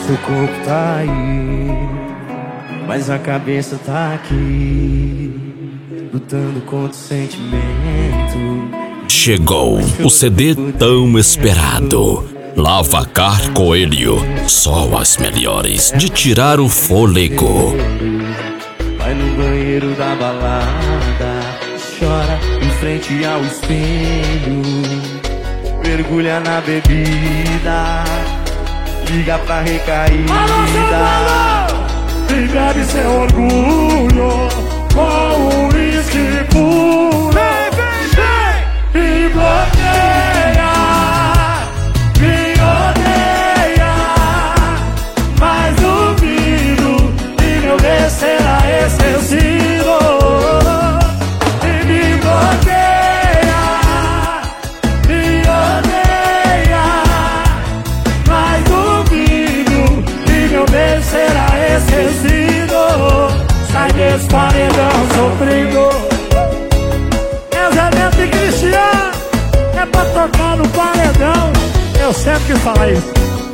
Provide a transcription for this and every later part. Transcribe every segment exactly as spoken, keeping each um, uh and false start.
Seu corpo tá aí, mas a cabeça tá aqui, lutando contra o sentimento. Chegou o C D tão esperado. Lavacar Coelho, só as melhores de tirar o fôlego. Vai no banheiro da balada, chora em frente ao espelho, mergulha na bebida, liga pra recaída e bebe seu orgulho com o uísque puro. Vem, vem, vem! E bloqueia, me odeia, mas duvido que meu bem será esquecido. E me bloqueia, me odeia, mas duvido que meu bem será esquecido. Sai desse paredão sofrido. É Zé Neto e Cristiano, é pra tocar no paredão. Eu sempre quis falar isso.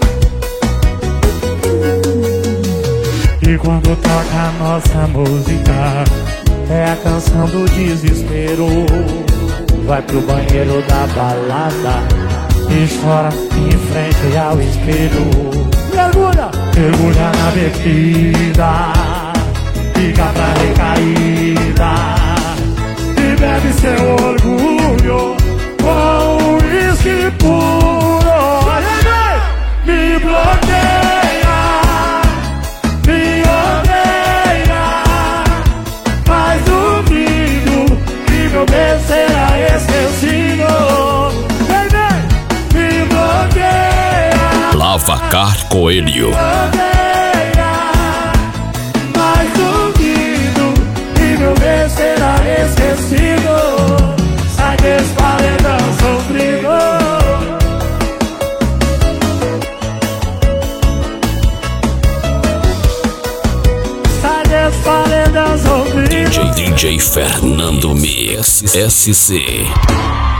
E quando toca a nossa música, é a canção do desespero. Vai pro banheiro da balada e chora em frente ao espelho. Mergulha, mergulha na bebida, fica pra recaída e bebe seu orgulho com o uísque puro. Me bloqueia, me odeia, mas duvido que meu bem será esquecido. Vem, vem, me bloqueia, Lavacar Coelho. odeia, mas duvido que meu bem será esquecido. Sai desse paredão sofrido. Sai desse paredão sofrido. D J D J Fernando Mix S C.